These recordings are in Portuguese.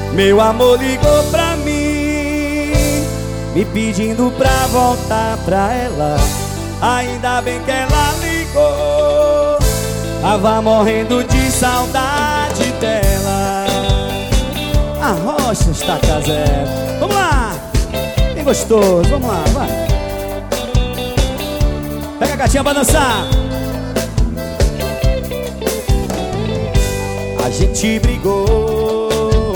Meu amor ligou pra mim, me pedindo pra voltar pra ela. Ainda bem que ela ligou, tava morrendo de saudade dela. A rocha está casera. Vamos lá, bem gostoso, vamos lá, vai. Pega a gatinha pra dançar. A gente brigou,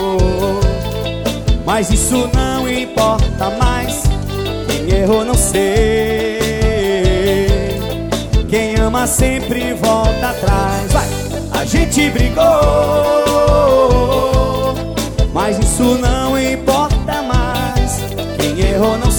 mas isso não importa mais. Quem errou não sei, quem ama sempre volta atrás. Vai! A gente brigou, mas isso não importa mais. Quem errou não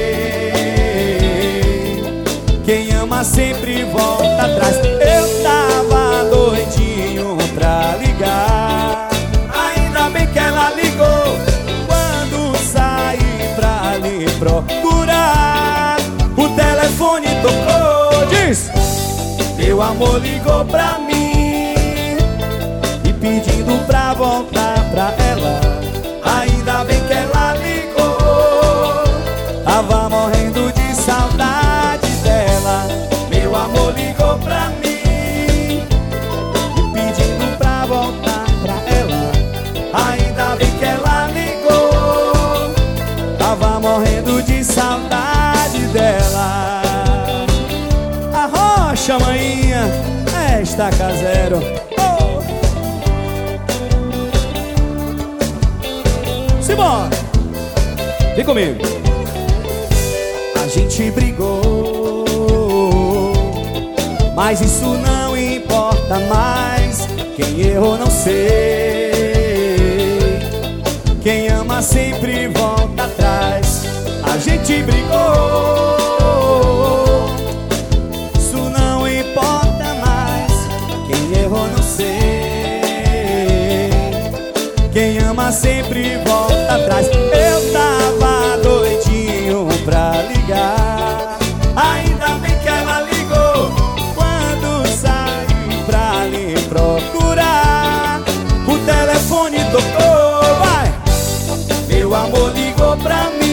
sei, quem ama sempre volta atrás. Eu tava doidinho pra ligar, ainda bem que ela ligou. Quando saí pra lhe procurar, o telefone tocou. Diz! Meu amor ligou pra mim, me pedindo pra voltar pra ela. Ainda bem que ela ligou, tava morrendo de saudade dela. Meu amor ligou pra mim, me pedindo pra voltar pra ela. Ainda bem que ela ligou, tava morrendo de saudade dela. A rocha, maninha, é estaca zero. Oh. Simbora, vem comigo. A gente brigou, mas isso não importa mais. Quem errou não sei, quem ama sempre volta atrás. A gente brigou, isso não importa mais. Quem errou não sei, quem ama sempre volta atrás. Eu tava doidinho pra ligar, ainda bem que ela ligou. Quando saí pra lhe procurar, o telefone tocou. Vai! Meu amor ligou pra mim,